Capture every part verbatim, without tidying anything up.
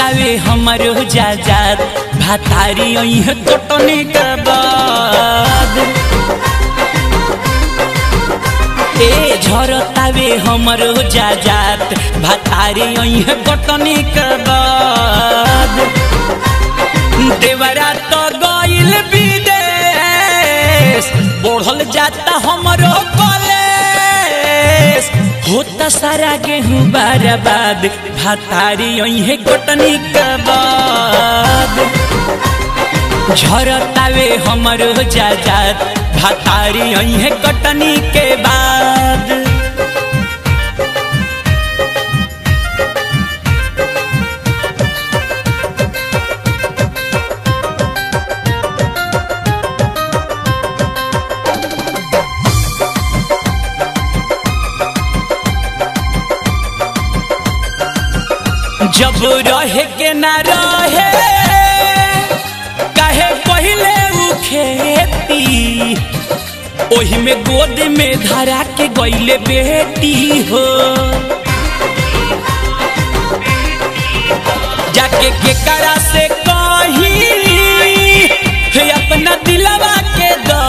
झरतावे हमरो जाजात भातारी अइह कटने के बाद ए झरतावे हमरो जाजात भातारी अइह कटने के बाद देवरा तो गइल विदेश बढ़ल जाता हमरो कॉलेज होता सारा गेहूं बर्बाद भातारी अइहे कटनी के बाद झरतावे हमरो जाजात भातारी अइहे कटनी के बाद जब रहे के ना रहे काहे पहिले उ खेती ओही में गोद में धरा के गइले बेटी हो जाके के करा से कही अपना दिलवा के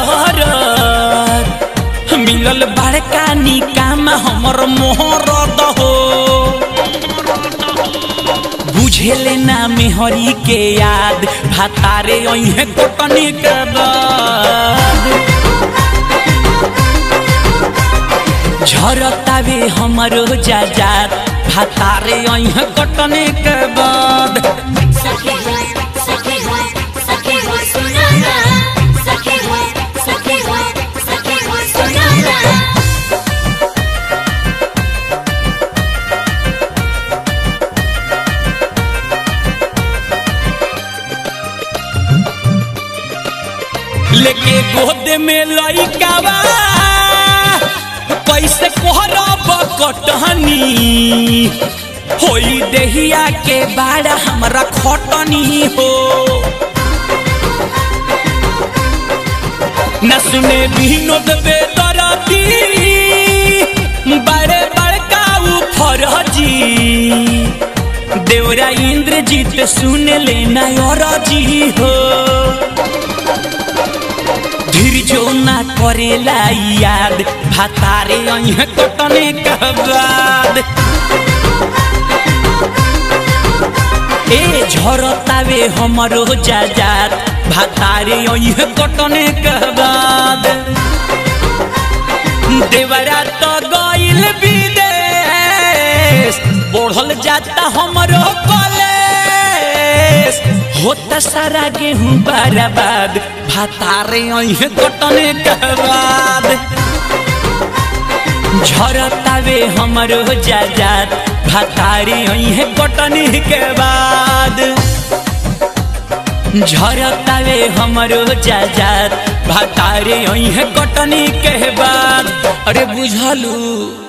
दर्द मिलल बड़का निकाम हमर मोहरद हो बुझेले ना मेहरी के याद भातारे अइहे कटनी के बाद झरतावे हमरो जाजात भातारे अइहे कटनी के बाद सखी हो सखी हो सखी हो सुना ना सखी हो सखी हो सखी हो सुना ना लेके गोद में लइकावा पैसे कोहरब कटहनी होई देहिया के बाड़ा हमरा खटनी हो न सुने विनोद बेदरती बड़े बड़का उ फरजी देवरा इंद्रजीत सुने लेना औरजी हो धीरजो ना करेला याद भातारे अइहे कटने के बाद ए झरतावे हमरो जाजात भातारे अइहे कटने के बाद देवरा तो गइल विदेश बढ़ल जाता हमरो कॉलेज होता सारा गेहूं बर्बाद भातारे अइहे कटने के बाद झरतावे हमरो जाजात भातारे अइहे कटने के बाद झरतावे हमरो जाजात भातारे अइहे कटने के बाद अरे बुझलू।